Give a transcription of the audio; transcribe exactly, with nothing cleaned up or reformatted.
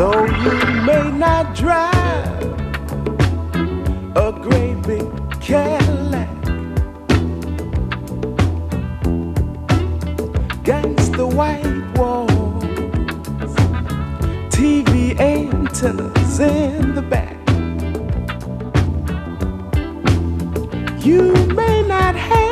Though you may not drive a great big Cadillac, against the white walls, T V antennas in the back. You may not have